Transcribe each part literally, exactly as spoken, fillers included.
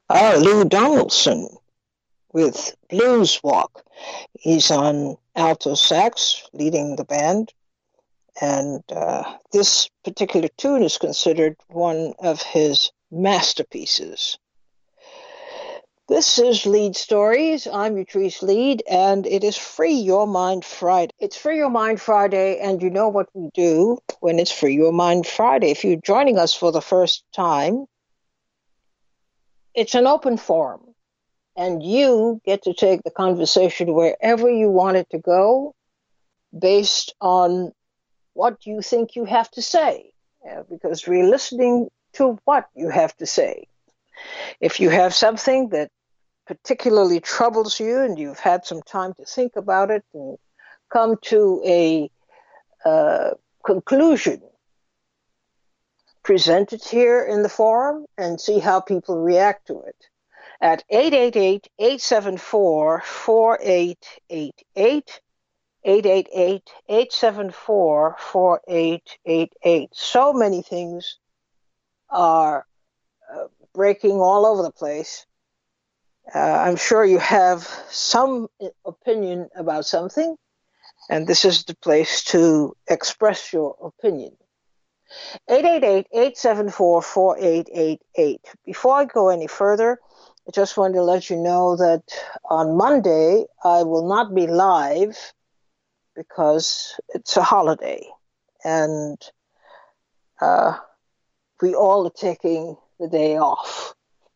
Ah, Lou Donaldson with Blues Walk. He's on alto sax, leading the band, and uh, this particular tune is considered one of his masterpieces. This is Lead Stories. I'm Utrice Lead, and it is Free Your Mind Friday. It's Free Your Mind Friday, and you know what we do when it's Free Your Mind Friday. If you're joining us for the first time, it's an open forum, and you get to take the conversation wherever you want it to go based on what you think you have to say, uh, because we're listening to what you have to say. If you have something that particularly troubles you and you've had some time to think about it and come to a uh, conclusion, present it here in the forum and see how people react to it at eight eight eight, eight seven four, four eight eight eight, eight eight eight, eight seven four, four eight eight eight. So many things are uh, breaking all over the place. Uh, I'm sure you have some opinion about something, and this is the place to express your opinion. eight eight eight, eight seven four, four eight eight eight. Before I go any further, I just wanted to let you know that on Monday I will not be live because it's a holiday, and uh, we all are taking the day off.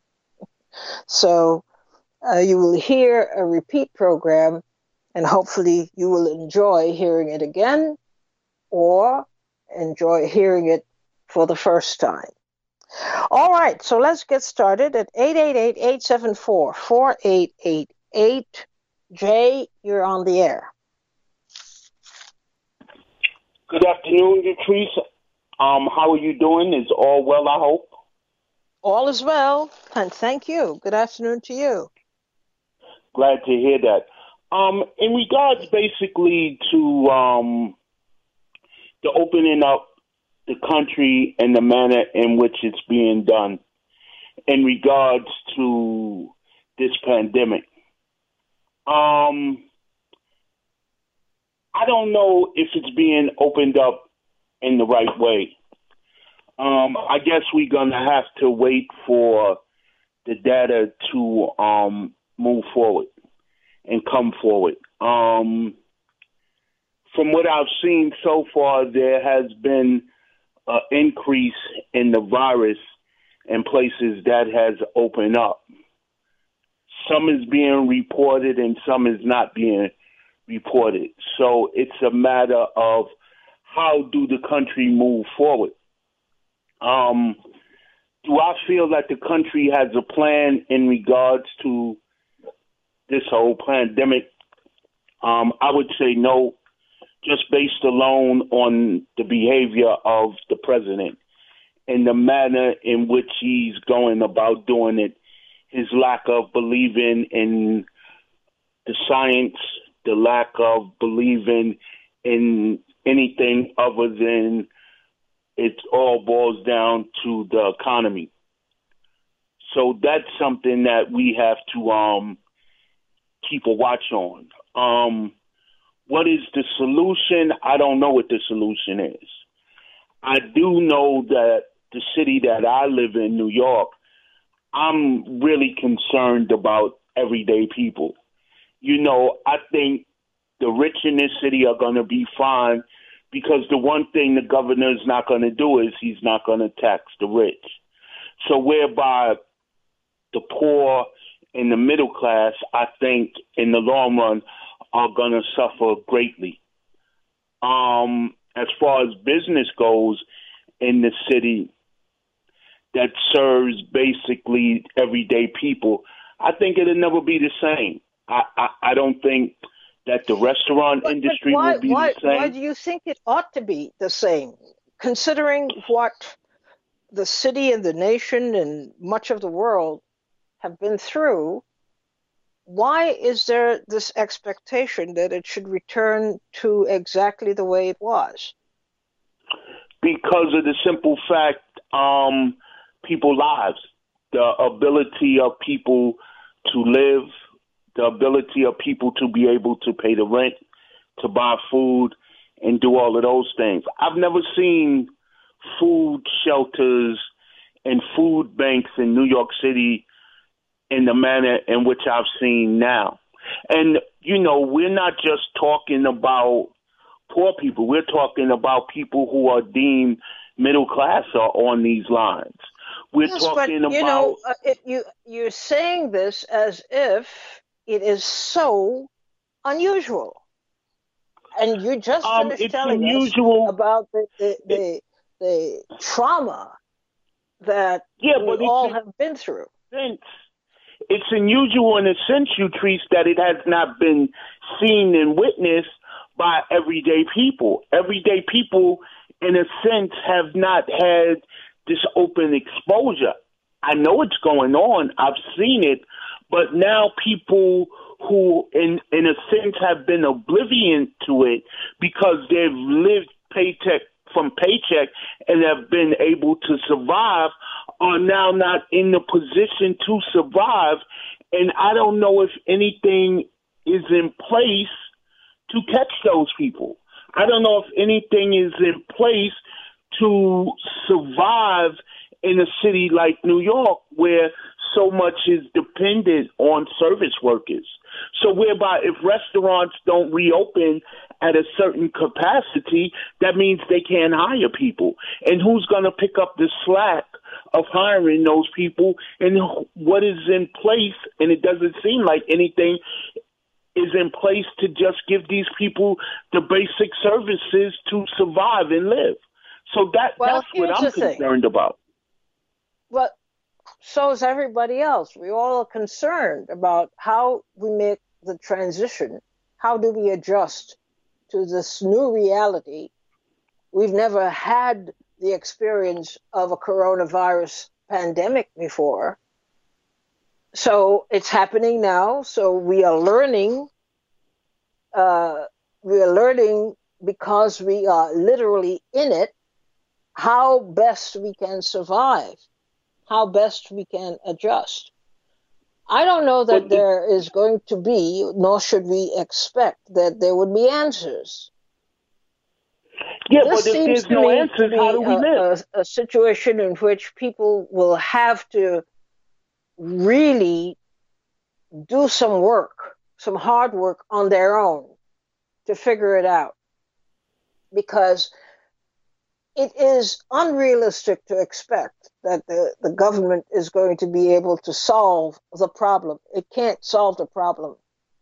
So uh, you will hear a repeat program, and hopefully you will enjoy hearing it again or enjoy hearing it for the first time. All right, so let's get started at eight eight eight, eight seven four, four eight eight eight. Jay, you're on the air. Good afternoon, Utrice. Um, how are you doing? Is all well, I hope? All is well, and thank you. Good afternoon to you. Glad to hear that. Um, in regards basically to um, the opening up the country and the manner in which it's being done in regards to this pandemic, um, I don't know if it's being opened up in the right way. Um, I guess we're going to have to wait for the data to um, move forward and come forward. Um, from what I've seen so far, there has been an increase in the virus in places that has opened up. Some is being reported and some is not being reported. So it's a matter of how do the country move forward. Um, do I feel that the country has a plan in regards to this whole pandemic? Um, I would say no, just based alone on the behavior of the president and the manner in which he's going about doing it, his lack of believing in the science, the lack of believing in anything other than it all boils down to the economy. So that's something that we have to um, keep a watch on. Um, what is the solution? I don't know what the solution is. I do know that the city that I live in, New York, I'm really concerned about everyday people. You know, I think the rich in this city are going to be fine because the one thing the governor is not going to do is he's not going to tax the rich. So whereby the poor and the middle class, I think, in the long run, are going to suffer greatly. Um, as far as business goes in the city that serves basically everyday people, I think it'll never be the same. I, I, I don't think that the restaurant but, industry but why, will be why, the same. Why do you think it ought to be the same, considering what the city and the nation and much of the world have been through? Why is there this expectation that it should return to exactly the way it was? Because of the simple fact, um, people's lives. the ability of people to live, the ability of people to be able to pay the rent, to buy food, and do all of those things. I've never seen food shelters and food banks in New York City in the manner in which I've seen now. And, you know, we're not just talking about poor people. We're talking about people who are deemed middle class or on these lines. We're yes, talking but, you about... know, uh, it, you, you're saying this as if it is so unusual. And you just um, finished it's telling unusual. us about the, the, the, the trauma that Yeah, we but all it's have been through. sense. It's unusual in a sense, Utrice, that it has not been seen and witnessed by everyday people. Everyday people, in a sense, have not had this open exposure. I know it's going on. I've seen it. But now people who, in, in a sense, have been oblivious to it because they've lived paycheck from paycheck and have been able to survive are now not in the position to survive. And I don't know if anything is in place to catch those people. I don't know if anything is in place to survive in a city like New York where so much is dependent on service workers. So whereby if restaurants don't reopen at a certain capacity, that means they can't hire people. And who's going to pick up the slack of hiring those people? And what is in place? And it doesn't seem like anything is in place to just give these people the basic services to survive and live. So that Well, that's what here's I'm the thing. concerned about. Well, so is everybody else. We all are concerned about how we make the transition. How do we adjust to this new reality? We've never had the experience of a coronavirus pandemic before. So it's happening now. So we are learning. Uh, we are learning because we are literally in it, how best we can survive, how best we can adjust. I don't know that the, there is going to be, nor should we expect that there would be answers. Yeah, this but if seems there's to no me answers, to be how do we a, live? a, a situation in which people will have to really do some work, some hard work on their own to figure it out. Because it is unrealistic to expect that the, the government is going to be able to solve the problem. It can't solve the problem.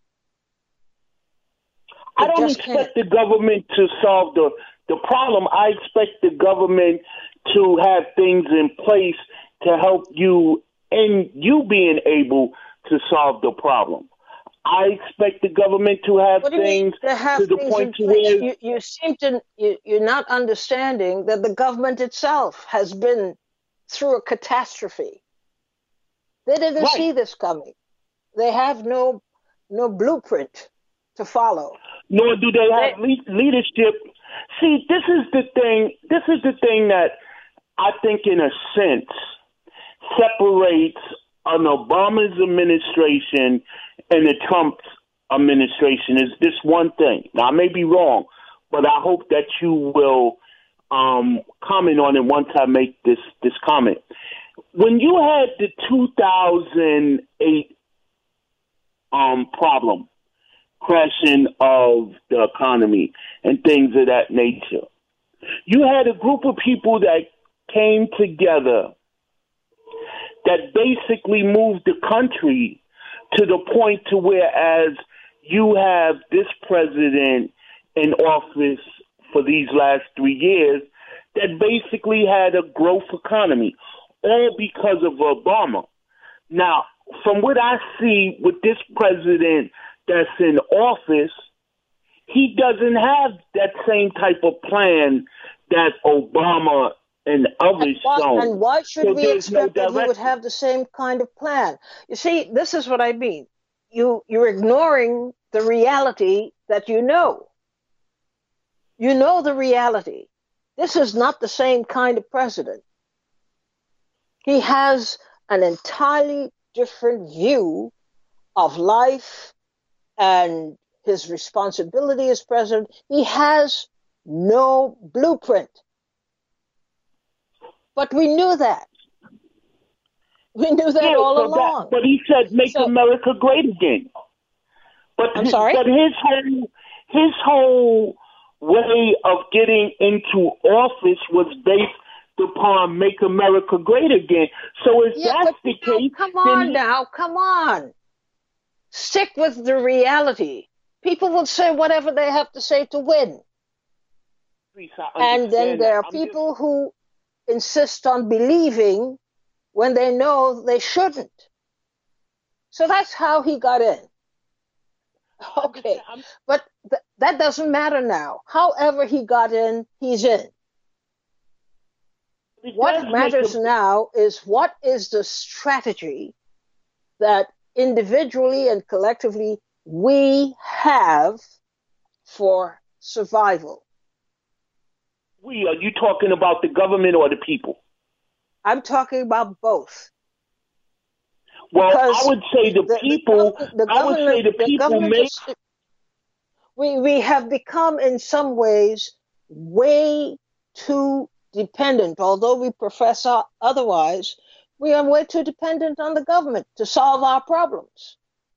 I don't expect the government to solve the, the problem. I expect the government to have things in place to help you and you being able to solve the problem. I expect the government to have things to, have to the things point to where you, you seem to you, you're not understanding that the government itself has been through a catastrophe. They didn't right. see this coming. They have no no blueprint to follow. Nor do they have they, le- leadership. See, this is the thing. This is the thing that I think, in a sense, separates an Obama's administration and the Trump administration is this one thing. Now, I may be wrong, but I hope that you will um, comment on it once I make this, this comment. When you had the two thousand eight um, problem, crashing of the economy and things of that nature, you had a group of people that came together that basically moved the country to the point to where, as you have this president in office for these last three years, that basically had a growth economy, all because of Obama. Now, from what I see with this president that's in office, he doesn't have that same type of plan that Obama and others and why, shown. And why should so we expect no that he would have the same kind of plan? You see, this is what I mean. You, you're ignoring the reality that you know. You know the reality. This is not the same kind of president. He has an entirely different view of life and his responsibility as president. He has no blueprint. But we knew that. We knew that yeah, all so along. That, but he said, "Make So, America great again." But I'm his, sorry? but his whole his whole way of getting into office was based upon "Make America Great Again." So if Yeah, that's but the you know, case, come then on he, now, come on. Stick with the reality. People will say whatever they have to say to win. please, I And then understand that. there are I'm just people who insist on believing when they know they shouldn't. So that's how he got in. Okay, I'm, but th- that doesn't matter now. However he got in, he's in. it does What make matters a now is what is the strategy that individually and collectively we have for survival. we. Are you talking about the government or the people? I'm talking about both. Well, I Because would say the the, the, people. gov- the I would say government the the people government may. is we, we have become in some ways way too dependent, although we profess otherwise, we are way too dependent on the government to solve our problems.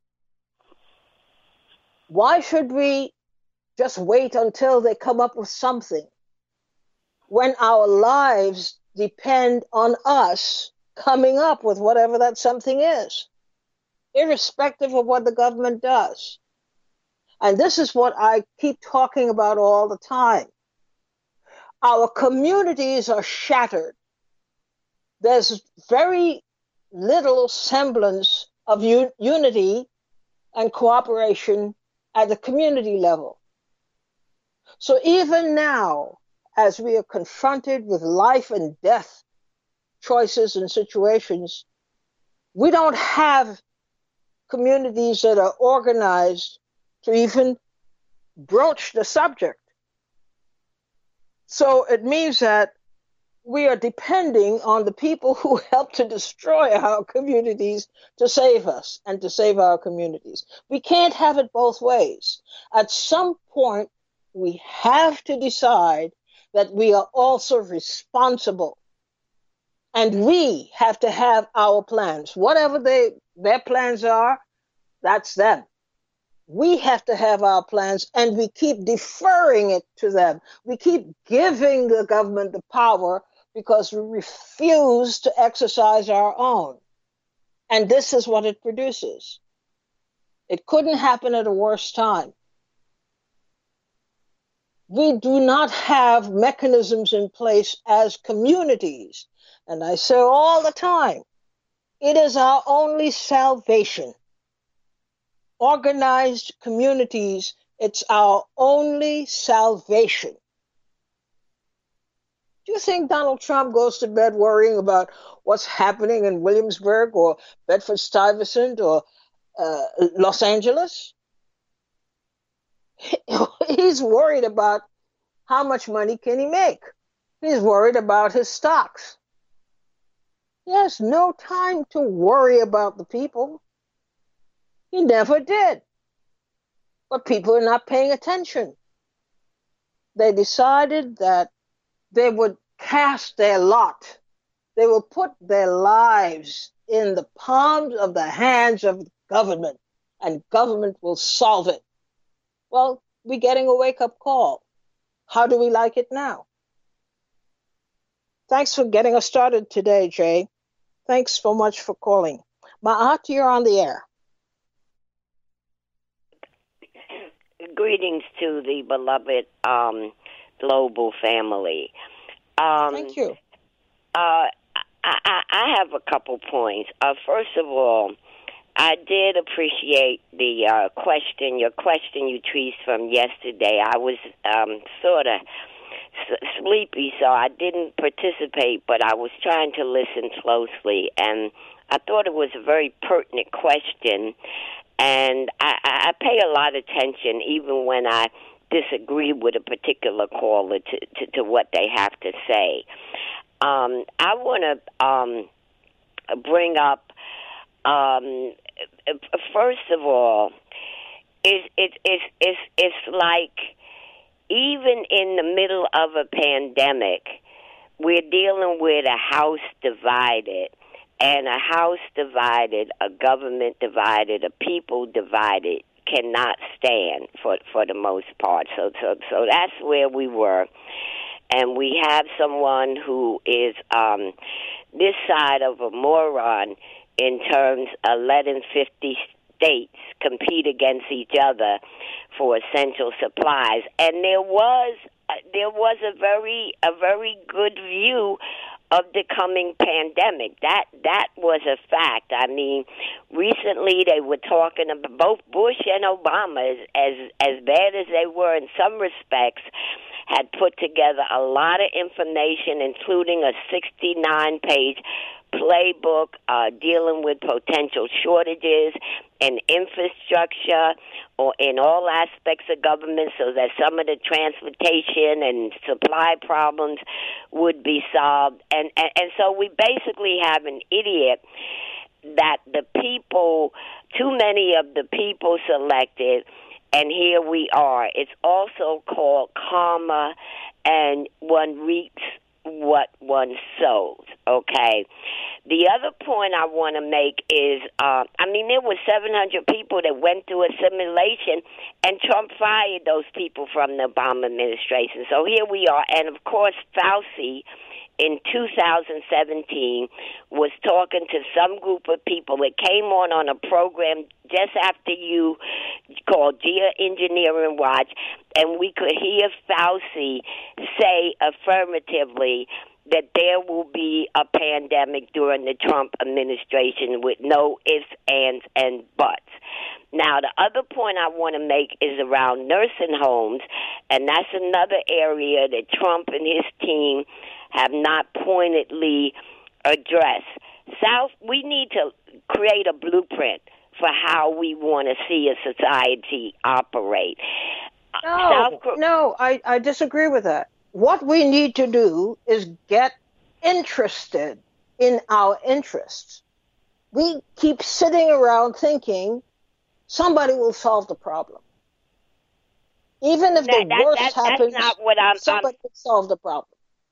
Why should we just wait until they come up with something when our lives depend on us coming up with whatever that something is, irrespective of what the government does? And this is what I keep talking about all the time. Our communities are shattered. There's very little semblance of un- unity and cooperation at the community level. So even now, as we are confronted with life and death choices and situations, we don't have communities that are organized to even broach the subject. So it means that we are depending on the people who help to destroy our communities to save us and to save our communities. We can't have it both ways. At some point, we have to decide that we are also responsible. And we have to have our plans. Whatever they, their plans are, that's them. We have to have our plans, and we keep deferring it to them. We keep giving the government the power because we refuse to exercise our own. And this is what it produces. It couldn't happen at a worse time. We do not have mechanisms in place as communities. And I say all the time, it is our only salvation. Organized communities, it's our only salvation. Do you think Donald Trump goes to bed worrying about what's happening in Williamsburg or Bedford-Stuyvesant or uh, Los Angeles? He's worried about how much money can he make. He's worried about his stocks. He has no time to worry about the people. He never did. But people are not paying attention. They decided that they would cast their lot. They will put their lives in the palms of the hands of government, and government will solve it. Well, we're getting a wake-up call. How do we like it now? Thanks for getting us started today, Jay. Thanks so much for calling. Ma'at, you're on the air. Greetings to the beloved um, global family. Um, Thank you. Uh, I, I have a couple points. Uh, first of all, I did appreciate the uh, question, your question you teased from yesterday. I was um, sort of s- sleepy, so I didn't participate, but I was trying to listen closely, and I thought it was a very pertinent question, and I, I pay a lot of attention even when I disagree with a particular caller to, to, to what they have to say. Um, I want to um, bring up. Um, first of all, it's it, it's it's it's like even in the middle of a pandemic, we're dealing with a house divided. And a house divided, a government divided, a people divided cannot stand for for the most part. So so so that's where we were. And we have someone who is um, this side of a moron in terms of letting fifty states compete against each other for essential supplies. And there was uh, there was a very a very good view of the coming pandemic. That that was a fact. I mean, recently they were talking about both Bush and Obama, as as, as bad as they were in some respects, had put together a lot of information, including a sixty-nine page playbook uh, dealing with potential shortages and infrastructure or in all aspects of government so that some of the transportation and supply problems would be solved. And, and, and so we basically have an idiot that the people, too many of the people selected, and here we are. It's also called karma, and one reaps what one sows, okay? The other point I want to make is, uh, I mean, there were seven hundred people that went through a simulation, and Trump fired those people from the Obama administration. So here we are, and of course, Fauci in two thousand seventeen was talking to some group of people that came on on a program just after you called Geoengineering Watch, and we could hear Fauci say affirmatively that there will be a pandemic during the Trump administration with no ifs, ands, and buts. Now, the other point I want to make is around nursing homes, and that's another area that Trump and his team have not pointedly addressed. South, we need to create a blueprint for how we want to see a society operate. No, South, no, I, I disagree with that. What we need to do is get interested in our interests. We keep sitting around thinking somebody will solve the problem. Even if that, the that, worst that, happens, that's not what I'm, somebody I'm, will solve the problem.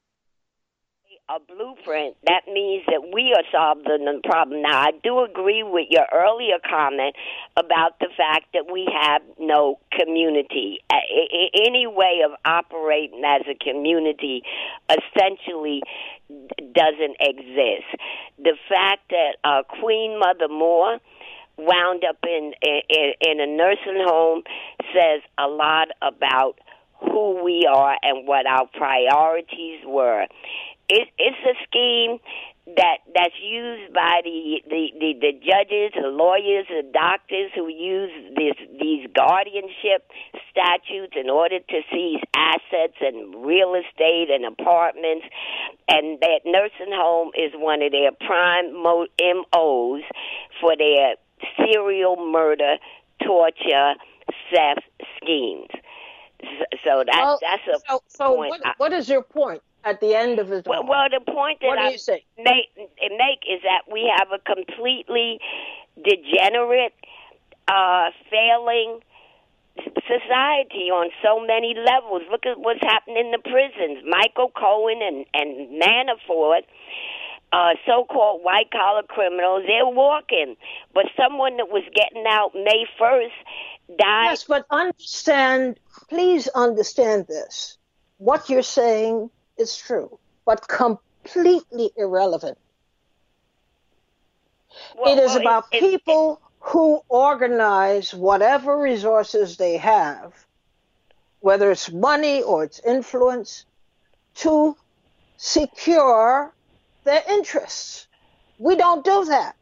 A blueprint, that means that we are solving the problem. Now, I do agree with your earlier comment about the fact that we have no community. Any way of operating as a community essentially doesn't exist. The fact that uh, Queen Mother Moore wound up in, in in a nursing home says a lot about who we are and what our priorities were. It, it's a scheme that that's used by the, the, the, the judges, the lawyers, the doctors who use this, these guardianship statutes in order to seize assets and real estate and apartments. And that nursing home is one of their prime M Os for their serial murder, torture, theft schemes. So that's, well, that's a so, so point. What, what is your point at the end of it all? Well, well, the point that I make, make is that we have a completely degenerate, uh, failing society on so many levels. Look at what's happening in the prisons. Michael Cohen and, and Manafort, uh, so-called white-collar criminals, they're walking. But someone that was getting out May first died. Yes, but understand, please understand this. What you're saying is true, but completely irrelevant. Well, it is well, about it, people it, who organize whatever resources they have, whether it's money or it's influence, to secure their interests. We don't do that.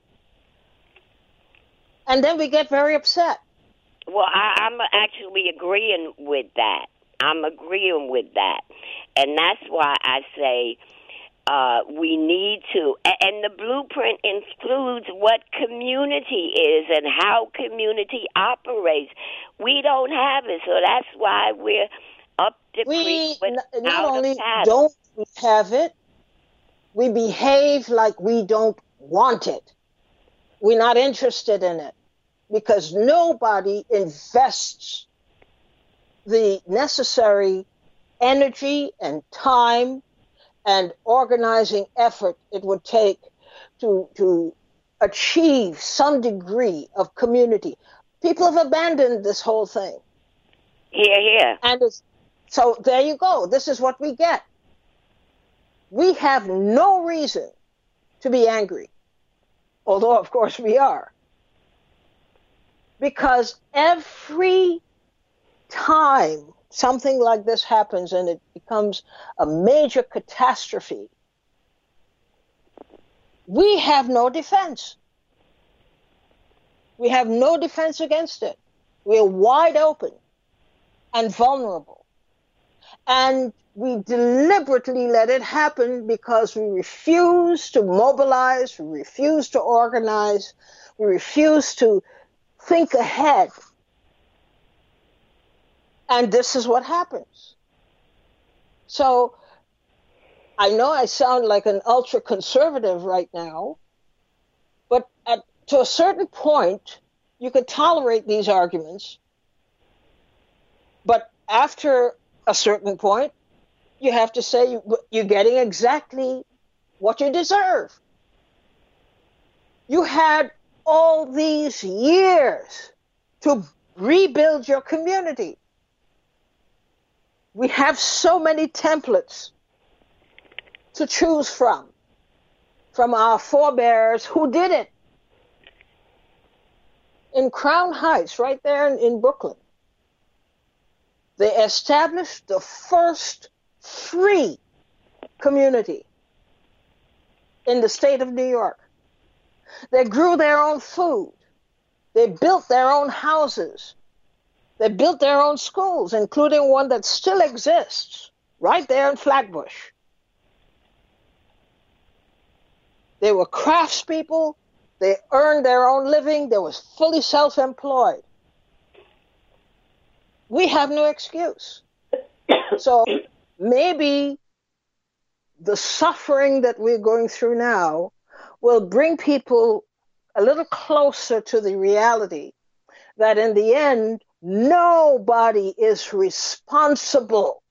And then we get very upset. Well, I, I'm actually agreeing with that. I'm agreeing with that. And that's why I say uh, we need to, and the blueprint includes what community is and how community operates. We don't have it, so that's why we're up the we creek without not only a paddle. Don't we have it, we behave like we don't want it. We're not interested in it because nobody invests the necessary energy and time and organizing effort it would take to, to achieve some degree of community. People have abandoned this whole thing. Here, here. And it's, so there you go. This is what we get. We have no reason to be angry, although, of course, we are. Because every time something like this happens and it becomes a major catastrophe, we have no defense. We have no defense against it. We're wide open and vulnerable. And we deliberately let it happen because we refuse to mobilize, we refuse to organize, we refuse to think ahead. And this is what happens. So I know I sound like an ultra-conservative right now, but at, to a certain point, you could tolerate these arguments. But after a certain point, you have to say you, you're getting exactly what you deserve. You had all these years to rebuild your community. We have so many templates to choose from, from our forebears who did it. In Crown Heights, right there in, in Brooklyn, they established the first free community in the state of New York. They grew their own food. They built their own houses. They built their own schools, including one that still exists right there in Flatbush. They were craftspeople. They earned their own living. They were fully self-employed. We have no excuse. So maybe the suffering that we're going through now will bring people a little closer to the reality that in the end, nobody is responsible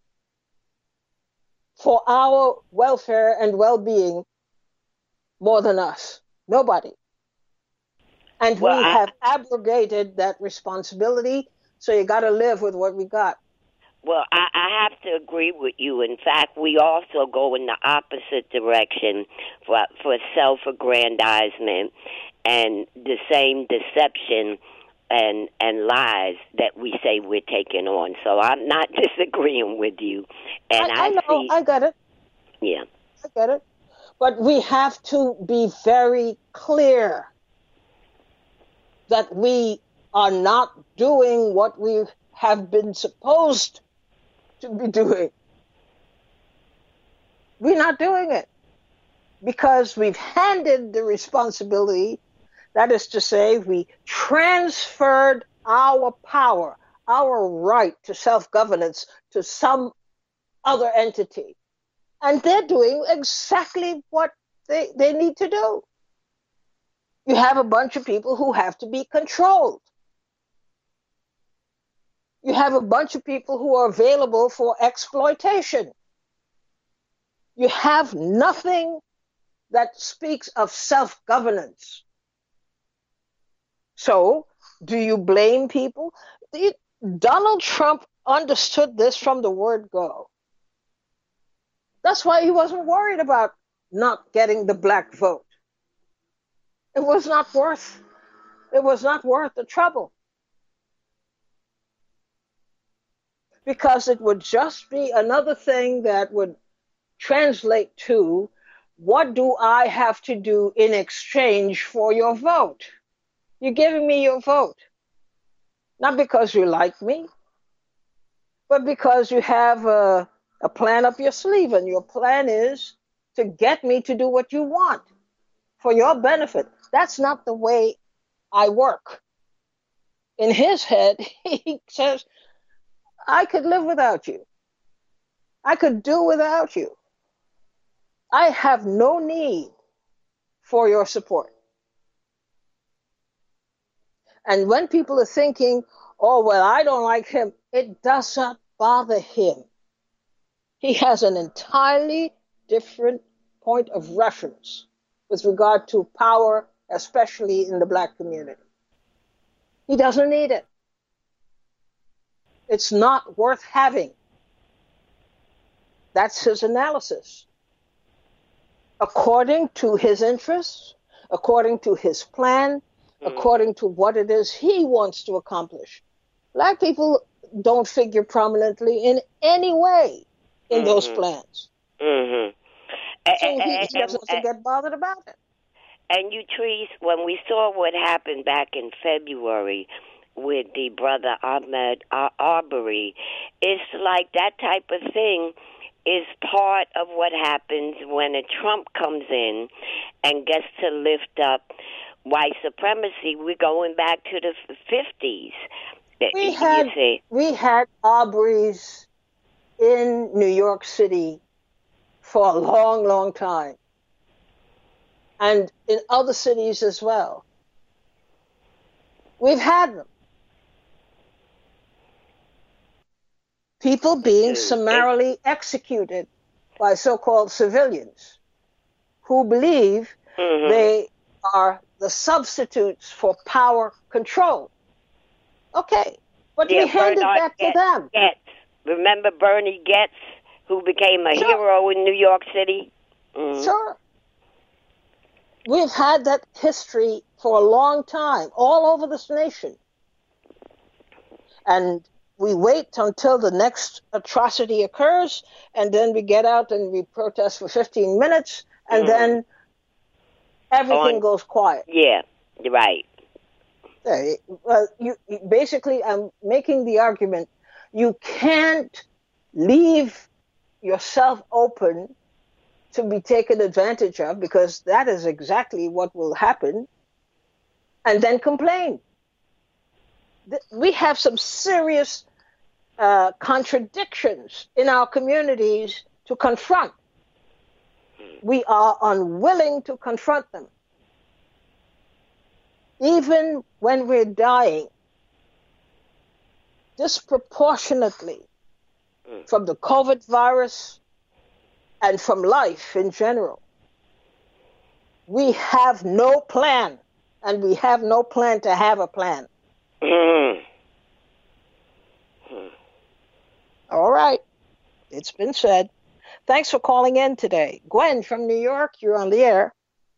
for our welfare and well-being more than us. Nobody. And well, we I, have abrogated that responsibility, so you got to live with what we got. Well, I, I have to agree with you. In fact, we also go in the opposite direction for, for self-aggrandizement and the same deception and and lies that we say we're taking on. So I'm not disagreeing with you. And I, I, I know, see, I get it. Yeah. I get it. But we have to be very clear that we are not doing what we have been supposed to be doing. We're not doing it because we've handed the responsibility. That is to say, we transferred our power, our right to self-governance to some other entity. And they're doing exactly what they, they need to do. You have a bunch of people who have to be controlled. You have a bunch of people who are available for exploitation. You have nothing that speaks of self-governance. So, do you blame people? Donald Trump understood this from the word go. That's why he wasn't worried about not getting the black vote. It was not worth, it was not worth the trouble. Because it would just be another thing that would translate to, what do I have to do in exchange for your vote? You're giving me your vote. Not because you like me, but because you have a, a plan up your sleeve, and your plan is to get me to do what you want for your benefit. That's not the way I work. In his head, he says, I could live without you. I could do without you. I have no need for your support. And when people are thinking, oh, well, I don't like him, it does not bother him. He has an entirely different point of reference with regard to power, especially in the black community. He doesn't need it. It's not worth having. That's his analysis. According to his interests, according to his plan, mm. according to what it is he wants to accomplish. Black people don't figure prominently in any way in mm-hmm. those plans. Mm-hmm. So he, he doesn't have to get bothered about it. And you, Trees, when we saw what happened back in February with the brother Ahmaud Arbery, it's like that type of thing is part of what happens when a Trump comes in and gets to lift up white supremacy. We're going back to the fifties. We had, we had Arbery's in New York City for a long, long time. And in other cities as well. We've had them. People being summarily executed by so-called civilians who believe mm-hmm. they are the substitutes for power control. Okay, but yeah, we handed Bernard that Getz, to them. Getz. Remember Bernie Getz, who became a sure. hero in New York City? Mm-hmm. Sure. We've had that history for a long time, all over this nation. And we wait until the next atrocity occurs, and then we get out and we protest for fifteen minutes, and mm. then everything On, goes quiet. Yeah, you're right. Okay. Well, you basically, I'm making the argument, you can't leave yourself open to be taken advantage of, because that is exactly what will happen, and then complain. We have some serious uh, contradictions in our communities to confront. We are unwilling to confront them. Even when we're dying disproportionately from the COVID virus and from life in general, we have no plan, and we have no plan to have a plan. Mm. All right. It's been said. Thanks for calling in today. Gwen from New York, you're on the air.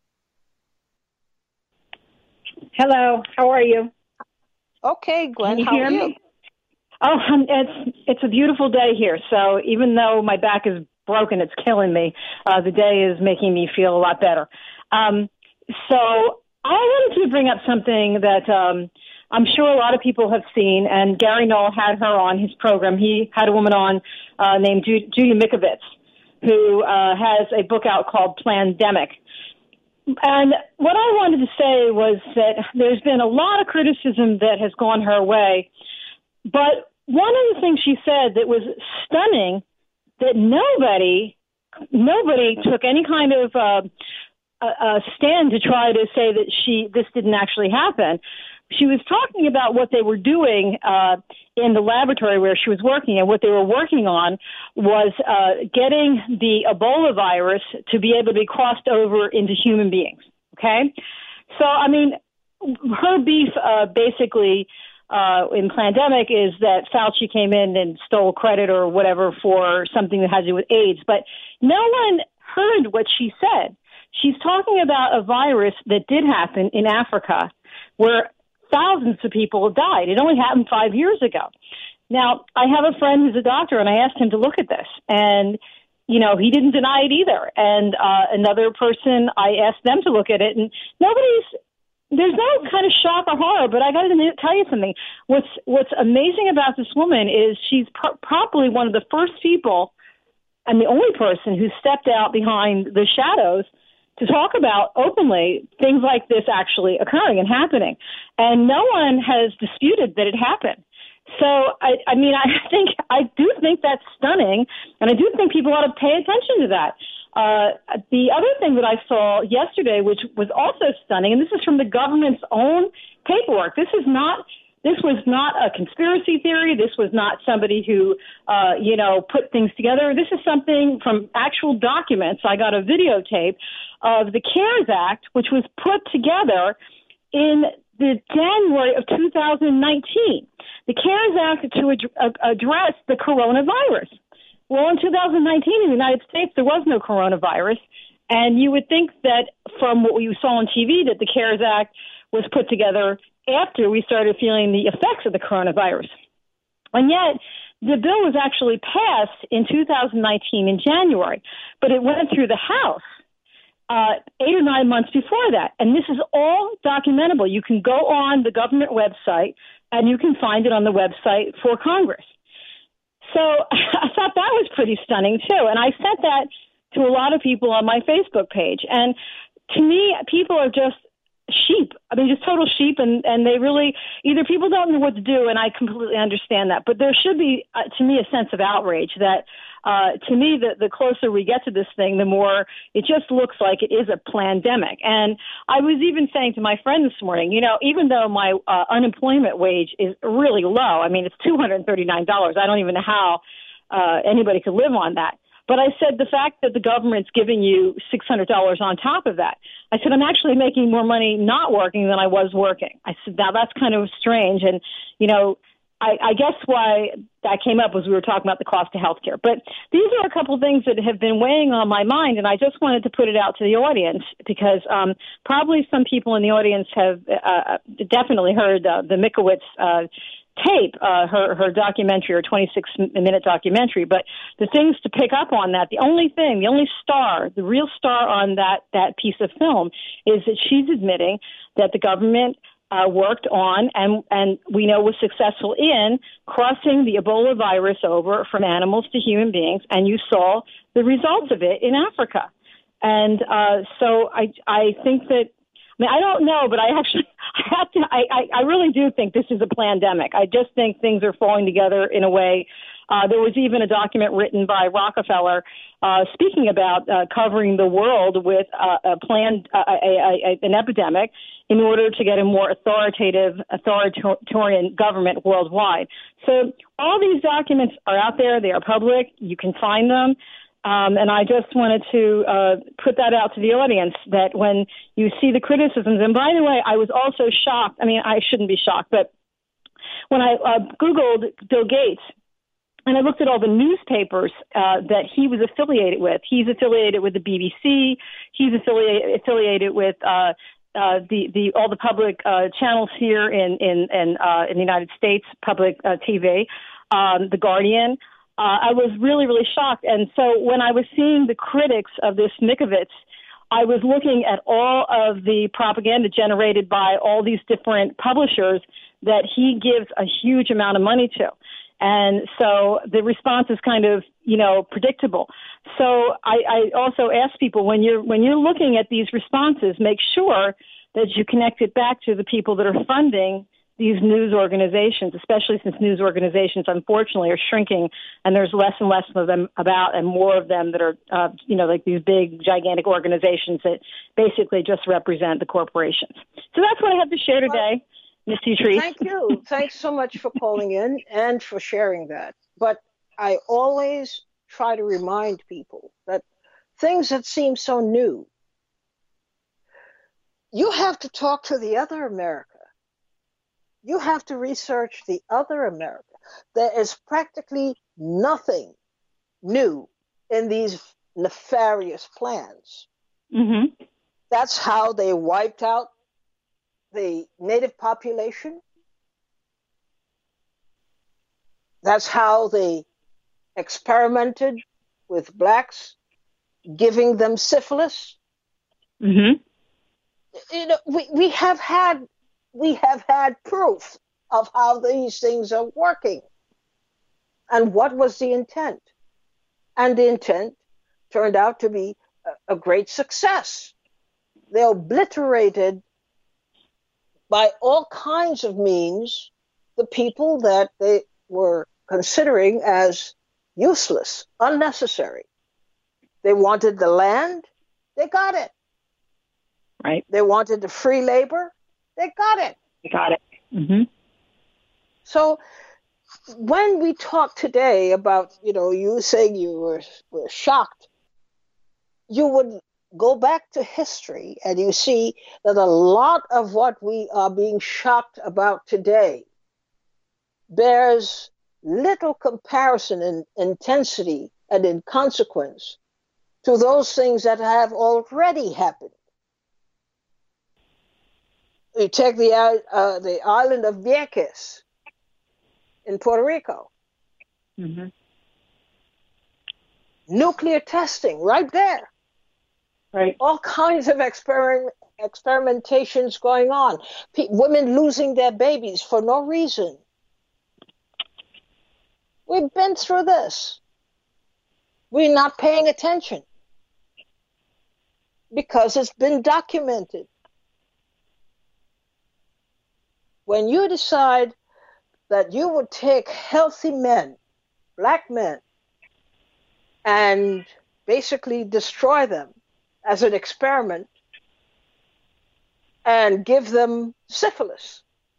Hello. How are you? Okay, Gwen. Can you how hear are you? Me? Oh, it's it's a beautiful day here. So even though my back is broken, it's killing me. Uh, the day is making me feel a lot better. Um, so I wanted to bring up something that um, I'm sure a lot of people have seen, and Gary Null had her on his program. He had a woman on uh, named Ju- Judy Mikovits, who uh, has a book out called Plandemic. And what I wanted to say was that there's been a lot of criticism that has gone her way, but one of the things she said that was stunning, that nobody, nobody took any kind of uh, a, a stand to try to say that she this didn't actually happen. She was talking about what they were doing uh, in the laboratory where she was working, and what they were working on was uh, getting the Ebola virus to be able to be crossed over into human beings. Okay, so I mean, her beef uh, basically. Uh, in Plandemic is that Fauci came in and stole credit or whatever for something that had to do with AIDS, but no one heard what she said. She's talking about a virus that did happen in Africa where thousands of people died. It only happened five years ago. Now, I have a friend who's a doctor, and I asked him to look at this, and, you know, he didn't deny it either. And uh, another person, I asked them to look at it, and nobody's There's no kind of shock or horror, but I got to tell you something. What's what's amazing about this woman is she's pro- probably one of the first people and the only person who stepped out behind the shadows to talk about openly things like this actually occurring and happening. And no one has disputed that it happened. So, I, I mean, I think I do think that's stunning, and I do think people ought to pay attention to that. Uh, the other thing that I saw yesterday, which was also stunning, and this is from the government's own paperwork. This is not This was not a conspiracy theory. This was not somebody who, uh, you know, put things together. This is something from actual documents. I got a videotape of the CARES Act, which was put together in the January of two thousand nineteen. The CARES Act to ad- address the coronavirus. Well, in two thousand nineteen in the United States, there was no coronavirus. And you would think that from what we saw on T V that the CARES Act was put together after we started feeling the effects of the coronavirus. And yet, the bill was actually passed in two thousand nineteen in January, but it went through the House uh, eight or nine months before that. And this is all documentable. You can go on the government website, and you can find it on the website for Congress. So I thought that was pretty stunning, too. And I sent that to a lot of people on my Facebook page. And to me, people are just sheep. I mean, just total sheep, and, and they really, either people don't know what to do, and I completely understand that, but there should be, uh, to me, a sense of outrage that, uh, to me, the, the closer we get to this thing, the more it just looks like it is a plandemic. And I was even saying to my friend this morning, you know, even though my uh, unemployment wage is really low, I mean, it's two hundred thirty-nine dollars. I don't even know how uh, anybody could live on that. But I said the fact that the government's giving you six hundred dollars on top of that, I said, I'm actually making more money not working than I was working. I said, now that's kind of strange. And, you know, I, I guess why that came up was we were talking about the cost of health care. But these are a couple of things that have been weighing on my mind, and I just wanted to put it out to the audience because um, probably some people in the audience have uh, definitely heard uh, the Mikowitz uh tape, uh, her, her documentary, her twenty-six minute documentary. But the things to pick up on that, the only thing, the only star, the real star on that, that piece of film is that she's admitting that the government uh, worked on and, and we know was successful in crossing the Ebola virus over from animals to human beings. And you saw the results of it in Africa. And uh, so I, I think that, I mean, I don't know, but I actually, I have to, I, I, I really do think this is a plandemic. I just think things are falling together in a way. Uh, there was even a document written by Rockefeller uh, speaking about uh, covering the world with uh, a planned, uh, a, a, a, an epidemic in order to get a more authoritative, authoritarian government worldwide. So all these documents are out there. They are public. You can find them. Um, and I just wanted to uh, put that out to the audience that when you see the criticisms, and by the way, I was also shocked. I mean, I shouldn't be shocked, but when I uh, Googled Bill Gates and I looked at all the newspapers uh, that he was affiliated with, he's affiliated with the B B C, he's affiliated affiliated with uh, uh, the the all the public uh, channels here in in in, uh, in the United States, public uh, T V, um, The Guardian. Uh, I was really, really shocked. And so when I was seeing the critics of this Mikowitz, I was looking at all of the propaganda generated by all these different publishers that he gives a huge amount of money to. And so the response is kind of, you know, predictable. So I, I also ask people, when you're when you're looking at these responses, make sure that you connect it back to the people that are funding these news organizations, especially since news organizations, unfortunately, are shrinking, and there's less and less of them about, and more of them that are, uh, you know, like these big, gigantic organizations that basically just represent the corporations. So that's what I have to share today, Miz Utrice. Thank you. Thanks so much for calling in and for sharing that. But I always try to remind people that things that seem so new, you have to talk to the other America. You have to research the other America. There is practically nothing new in these nefarious plans. Mm-hmm. That's how they wiped out the native population. That's how they experimented with blacks, giving them syphilis. Mm-hmm. You know, we, we have had We have had proof of how these things are working. And what was the intent? And the intent turned out to be a, a great success. They obliterated by all kinds of means the people that they were considering as useless, unnecessary. They wanted the land. They got it. Right. They wanted the free labor. They got it. They got it. Mm-hmm. So when we talk today about, you know, you saying you were, were shocked, you would go back to history and you see that a lot of what we are being shocked about today bears little comparison in intensity and in consequence to those things that have already happened. You take the, uh, the island of Vieques in Puerto Rico. Mm-hmm. Nuclear testing right there. Right. All kinds of experiment, experimentations going on. Pe- women losing their babies for no reason. We've been through this. We're not paying attention because it's been documented. When you decide that you would take healthy men, black men, and basically destroy them as an experiment and give them syphilis,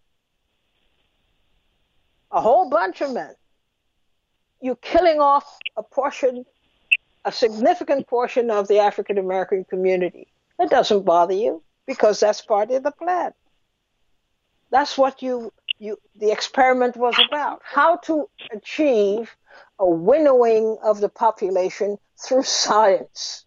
a whole bunch of men, you're killing off a portion, a significant portion of the African American community. It doesn't bother you because that's part of the plan. That's what you, you the experiment was about. How to achieve a winnowing of the population through science.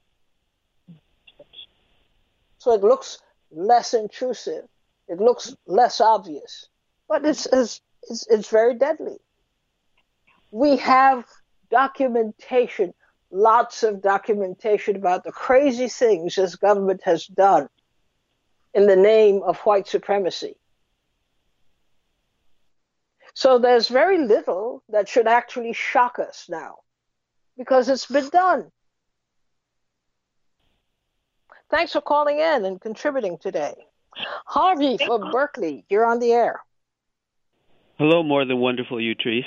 So it looks less intrusive. It looks less obvious. But it's, it's, it's, it's very deadly. We have documentation, lots of documentation about the crazy things this government has done in the name of white supremacy. So there's very little that should actually shock us now because it's been done. Thanks for calling in and contributing today. Harvey from Berkeley, you're on the air. Hello, More Than Wonderful, Utrice.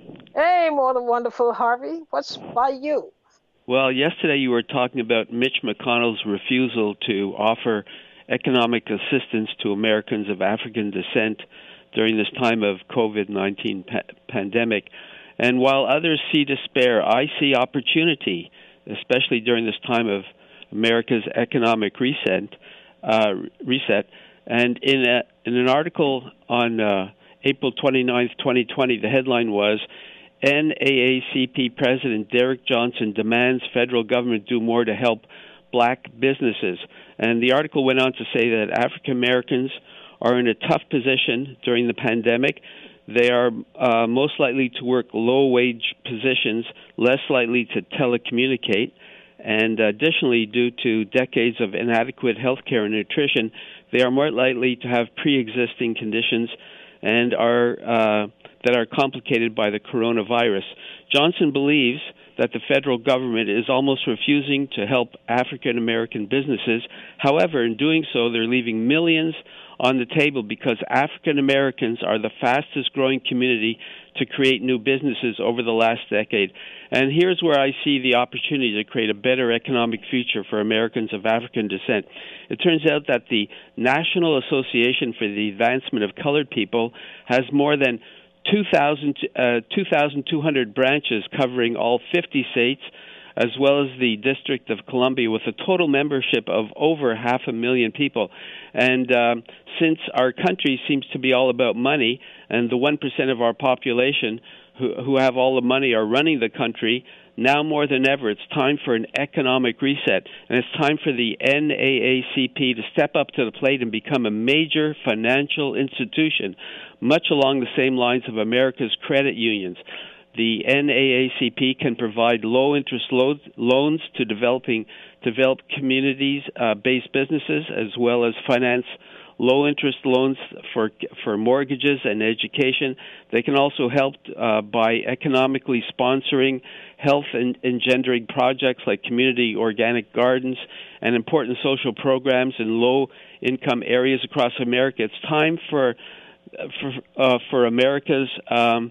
Hey, More Than Wonderful, Harvey. What's by you? Well, yesterday you were talking about Mitch McConnell's refusal to offer economic assistance to Americans of African descent during this time of COVID nineteen pa- pandemic. And while others see despair, I see opportunity, especially during this time of America's economic reset. Uh, reset. And in, a, in an article on uh, April twenty-ninth, twenty twenty, the headline was, N double A C P President Derek Johnson demands federal government do more to help black businesses. And the article went on to say that African Americans are in a tough position during the pandemic. They are uh, most likely to work low-wage positions, less likely to telecommunicate, and additionally, due to decades of inadequate health care and nutrition, they are more likely to have pre-existing conditions and are uh, that are complicated by the coronavirus. Johnson believes that the federal government is almost refusing to help African American businesses. However, in doing so, they're leaving millions on the table because African Americans are the fastest growing community to create new businesses over the last decade. And here's where I see the opportunity to create a better economic future for Americans of African descent. It turns out that the National Association for the Advancement of Colored People has more than two thousand, uh, two thousand two hundred branches covering all fifty states, as well as the District of Columbia, with a total membership of over half a million people. And um, since our country seems to be all about money, and the one percent of our population who, who have all the money are running the country, now more than ever, it's time for an economic reset. And it's time for the N double A C P to step up to the plate and become a major financial institution, much along the same lines of America's credit unions. The N double A C P can provide low-interest lo- loans to developing develop communities-based uh, businesses, as well as finance low-interest loans for for mortgages and education. They can also help uh, by economically sponsoring health and engendering projects like community organic gardens and important social programs in low-income areas across America. It's time for for uh, for America's um,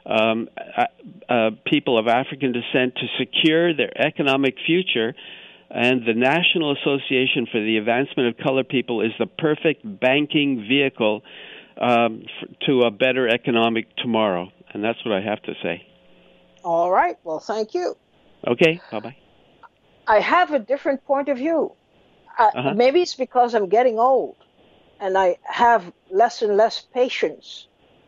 um, uh, uh, people of African descent to secure their economic future. And the National Association for the Advancement of Colored People is the perfect banking vehicle um, f- to a better economic tomorrow. And that's what I have to say. All right. Well, thank you. Okay. Bye-bye. I have a different point of view. Uh, Uh-huh. Maybe it's because I'm getting old and I have less and less patience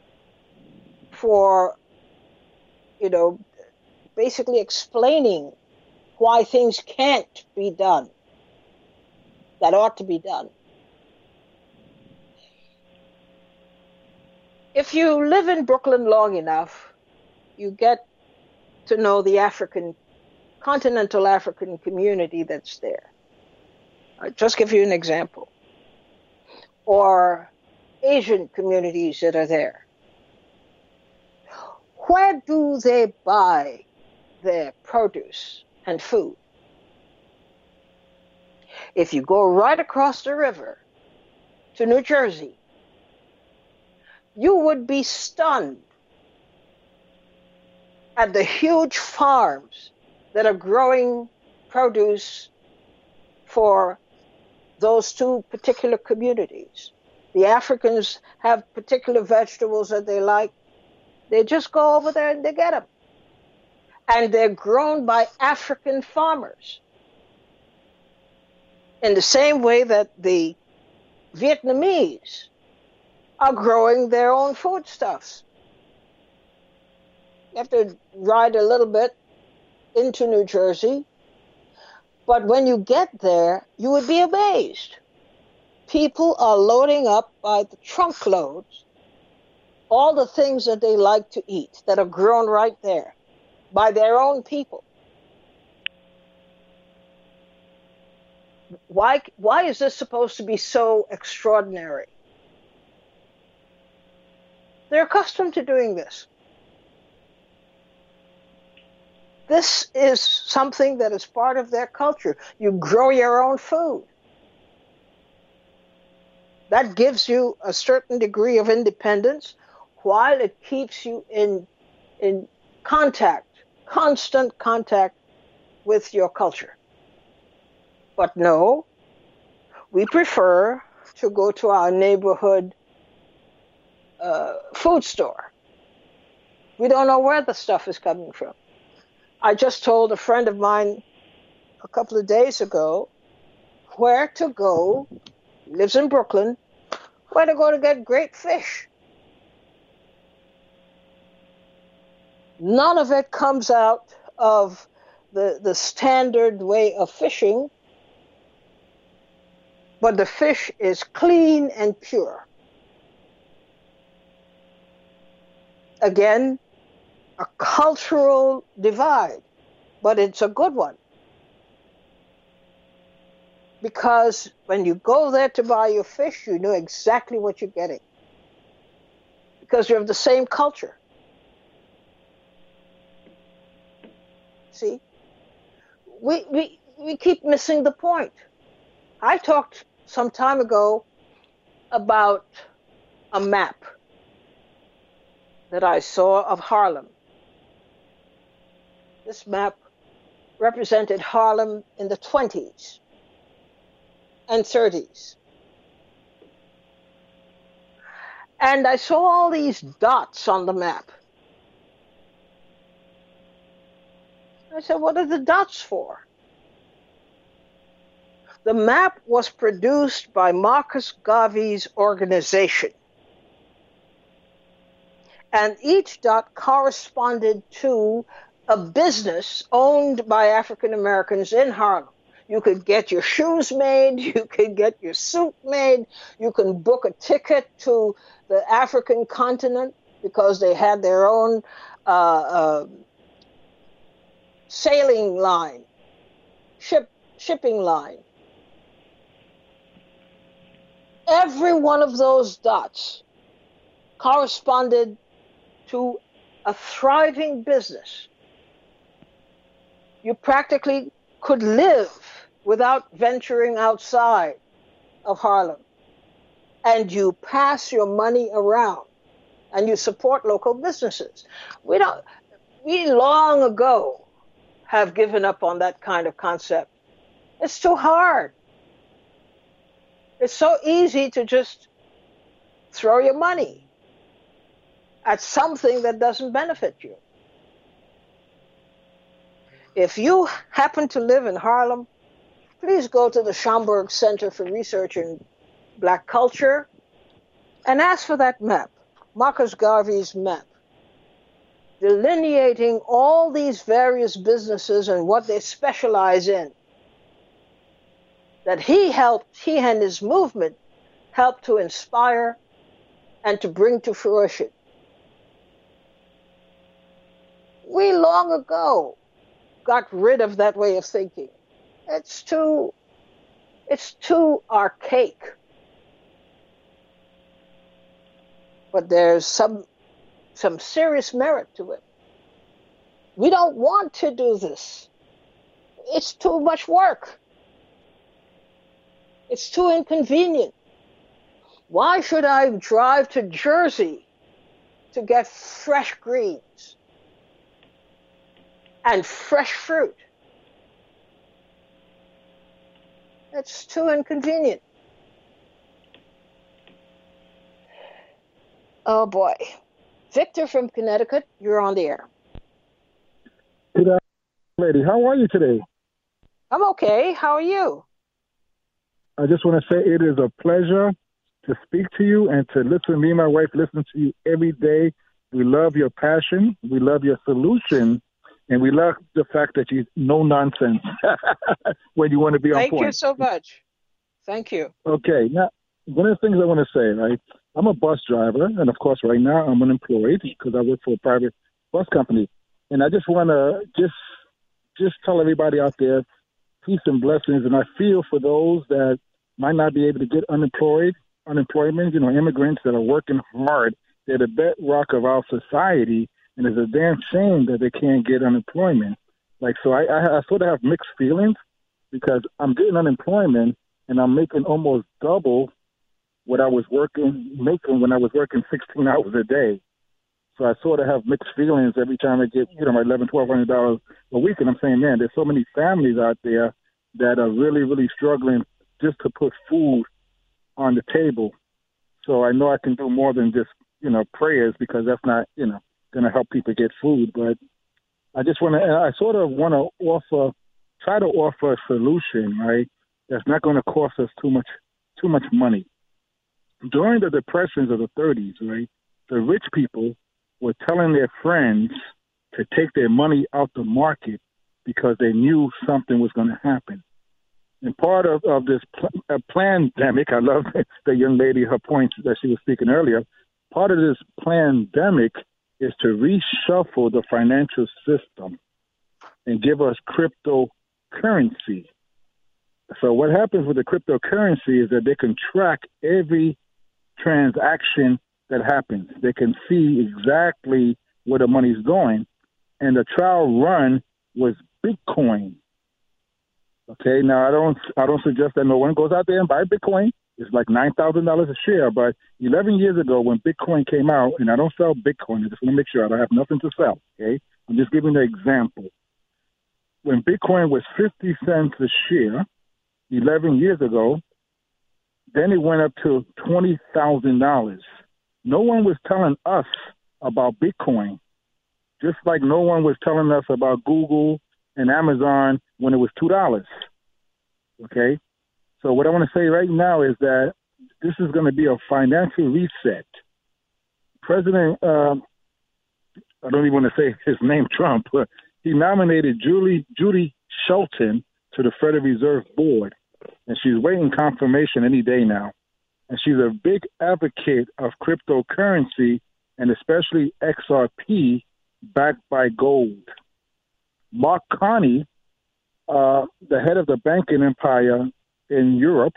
for, you know, basically explaining why things can't be done that ought to be done. If you live in Brooklyn long enough, you get to know the African, continental African community that's there. I'll just give you an example. Or Asian communities that are there. Where do they buy their produce and food? If you go right across the river to New Jersey, you would be stunned at the huge farms that are growing produce for those two particular communities. The Africans have particular vegetables that they like. They just go over there and they get them. And they're grown by African farmers. In the same way that the Vietnamese are growing their own foodstuffs. You have to ride a little bit into New Jersey, but when you get there, you would be amazed. People are loading up by the trunk loads all the things that they like to eat that are grown right there by their own people. Why, why is this supposed to be so extraordinary? They're accustomed to doing this. This is something that is part of their culture. You grow your own food. That gives you a certain degree of independence while it keeps you in, in contact, constant contact with your culture. But no, we prefer to go to our neighborhood uh, food store. We don't know where the stuff is coming from. I just told a friend of mine a couple of days ago where to go, he lives in Brooklyn, where to go to get great fish. None of it comes out of the, the standard way of fishing, but the fish is clean and pure. Again, a cultural divide, but it's a good one. Because when you go there to buy your fish, you know exactly what you're getting. Because you're of the same culture. See? We, we, we keep missing the point. I talked some time ago about a map that I saw of Harlem. This map represented Harlem in the twenties and thirties. And I saw all these dots on the map. I said, what are the dots for? The map was produced by Marcus Garvey's organization. And each dot corresponded to a business owned by African Americans in Harlem. You could get your shoes made, you could get your suit made, you can book a ticket to the African continent because they had their own uh, uh, sailing line, ship shipping line. Every one of those dots corresponded to a thriving business. You practically could live without venturing outside of Harlem. And you pass your money around. and you support local businesses. We don't. We long ago have given up on that kind of concept. It's too hard. It's so easy to just throw your money at something that doesn't benefit you. If you happen to live in Harlem, please go to the Schomburg Center for Research in Black Culture and ask for that map, Marcus Garvey's map, delineating all these various businesses and what they specialize in, that he helped, he and his movement helped to inspire and to bring to fruition. We long ago got rid of that way of thinking. It's too, it's too archaic. But there's some, some serious merit to it. We don't want to do this. It's too much work. It's too inconvenient. Why should I drive to Jersey to get fresh greens and fresh fruit? It's too inconvenient. Oh boy. Victor from Connecticut, you're on the air. Good afternoon, lady. How are you today? I'm okay. How are you? I just want to say it is a pleasure to speak to you and to listen. Me and my wife listen to you every day. We love your passion. We love your solution. And we love the fact that you no nonsense when you want to be on Thank point. Thank you so much. Thank you. Okay. Now, one of the things I want to say, right, I'm a bus driver. And, of course, right now I'm unemployed because I work for a private bus company. And I just want to just just tell everybody out there, peace and blessings. And I feel for those that might not be able to get unemployed, unemployment, you know, immigrants that are working hard. They're the bedrock of our society. And it's a damn shame that they can't get unemployment. Like, so I, I, I sort of have mixed feelings because I'm getting unemployment and I'm making almost double what I was working, making when I was working sixteen hours a day. So I sort of have mixed feelings every time I get, you know, my eleven, twelve hundred dollars a week. And I'm saying, man, there's so many families out there that are really, really struggling just to put food on the table. So I know I can do more than just, you know, prayers because that's not, you know, going to help people get food. But I just want to, I sort of want to offer, try to offer a solution, right, that's not going to cost us too much, too much money. During the depressions of the thirties, right, the rich people were telling their friends to take their money out the market because they knew something was going to happen. And part of, of this pl- uh, pandemic, I love the young lady, her points that she was speaking earlier, part of this pandemic is to reshuffle the financial system and give us cryptocurrency. So what happens with the cryptocurrency is that they can track every transaction that happens. They can see exactly where the money's going. And the trial run was Bitcoin. Okay, now I don't I don't suggest that no one goes out there and buy Bitcoin. It's like nine thousand dollars a share. But eleven years ago when Bitcoin came out, and I don't sell Bitcoin, I just want to make sure I don't have nothing to sell, okay? I'm just giving an example. When Bitcoin was fifty cents a share eleven years ago, then it went up to twenty thousand dollars. No one was telling us about Bitcoin, just like no one was telling us about Google and Amazon when it was two dollars, okay? So what I want to say right now is that this is going to be a financial reset. President, uh, I don't even want to say his name, Trump, but he nominated Julie, Judy Shelton to the Federal Reserve Board, and she's waiting confirmation any day now. And she's a big advocate of cryptocurrency and especially X R P backed by gold. Mark Carney, uh, the head of the banking empire in Europe,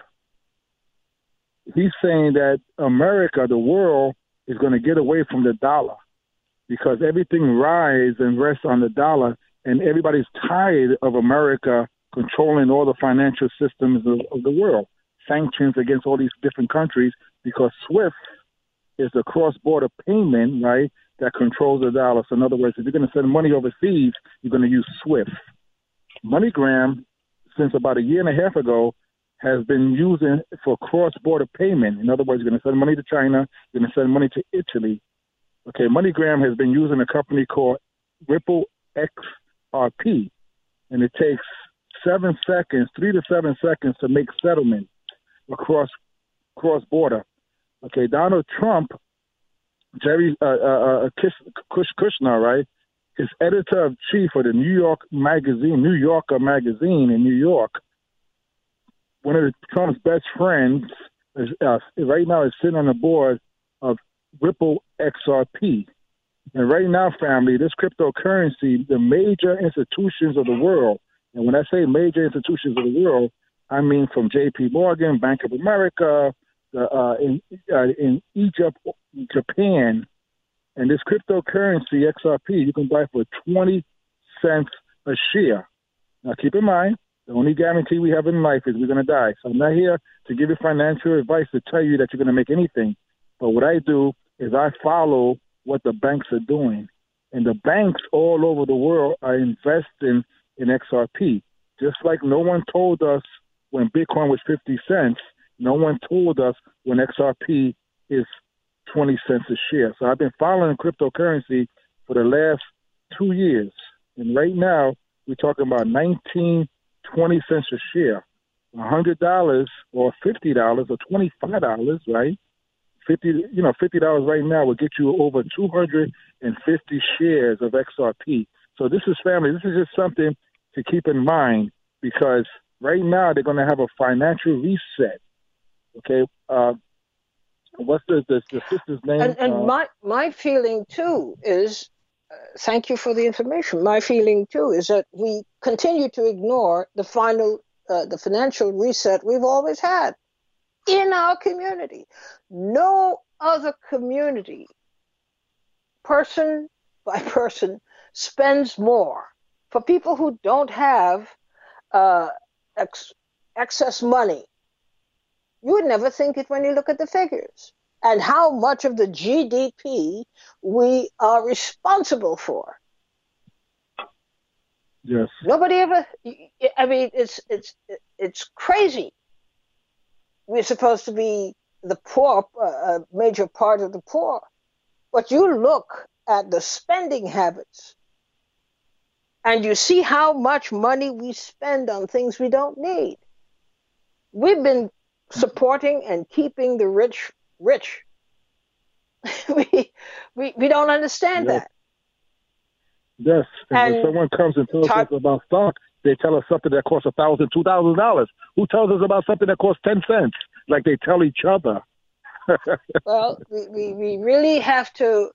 he's saying that America, the world, is going to get away from the dollar because everything rises and rests on the dollar, and everybody's tired of America controlling all the financial systems of, of the world. Sanctions against all these different countries because SWIFT is the cross-border payment, right, that controls the dollar. So in other words, if you're going to send money overseas, you're going to use SWIFT. MoneyGram, since about a year and a half ago, has been using for cross-border payment. In other words, you're going to send money to China, you're going to send money to Italy. Okay, MoneyGram has been using a company called Ripple X R P, and it takes seven seconds, three to seven seconds to make settlement across cross-border. Okay, Donald Trump, Jerry uh, uh, Kush, Kushner, right, is editor-in-chief of the New York magazine, New Yorker magazine in New York. One of the, Trump's best friends is, uh, right now is sitting on the board of Ripple X R P. And right now, family, this cryptocurrency, the major institutions of the world, and when I say major institutions of the world, I mean from J P Morgan, Bank of America, the, uh, in, uh, in Egypt, Japan, and this cryptocurrency, X R P, you can buy for twenty cents a share. Now, keep in mind, the only guarantee we have in life is we're going to die. So I'm not here to give you financial advice to tell you that you're going to make anything. But what I do is I follow what the banks are doing. And the banks all over the world are investing in X R P. Just like no one told us when Bitcoin was fifty cents, no one told us when X R P is twenty cents a share. So I've been following cryptocurrency for the last two years. And right now, we're talking about nineteen, twenty cents a share. one hundred dollars or fifty dollars or twenty-five dollars, right? fifty, you know, fifty dollars right now will get you over two hundred fifty shares of X R P. So this is, family, this is just something to keep in mind, because right now they're going to have a financial reset. Okay, uh, what's the, the, the sister's name? And, and uh, my my feeling too is, uh, thank you for the information. My feeling too is that we continue to ignore the final, uh, the financial reset we've always had in our community. No other community, person by person, spends more. For people who don't have uh, ex- excess money, you would never think it when you look at the figures and how much of the G D P we are responsible for. Yes. Nobody ever, I mean, it's it's it's crazy. We're supposed to be the poor, a major part of the poor. But you look at the spending habits and you see how much money we spend on things we don't need. We've been supporting and keeping the rich rich. we, we we don't understand yes. that. Yes, and, and when someone comes and tells tar- us about stock, they tell us something that costs a thousand, two thousand dollars. Who tells us about something that costs ten cents? Like they tell each other. Well, we, we, we really have to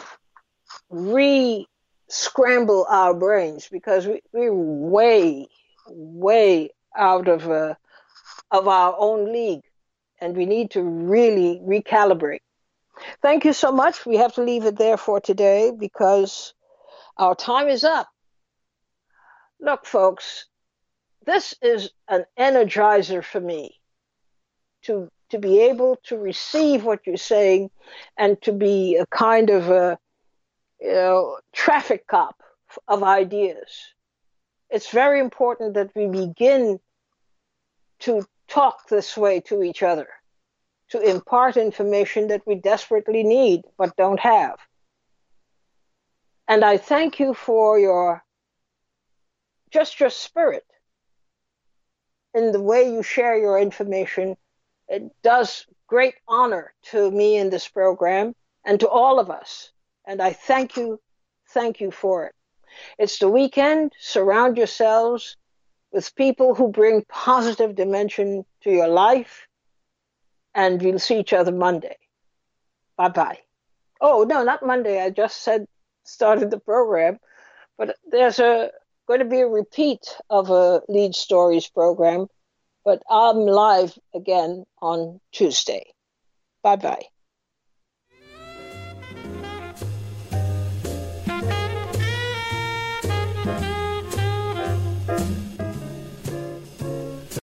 re-scramble our brains, because we, we're way, way out of uh, of our own league, and we need to really recalibrate. Thank you so much. We have to leave it there for today because our time is up. Look, folks, this is an energizer for me to to be able to receive what you're saying and to be a kind of a, you know, traffic cop of ideas. It's very important that we begin to talk this way to each other, to impart information that we desperately need but don't have. And I thank you for your just your spirit in the way you share your information. It does great honor to me in this program and to all of us. And I thank you, thank you for it. It's the weekend. Surround yourselves with people who bring positive dimension to your life. And we'll see each other Monday. Bye-bye. Oh, no, not Monday. I just said started the program. But there's a going to be a repeat of a Lead Stories program. But I'm live again on Tuesday. Bye-bye.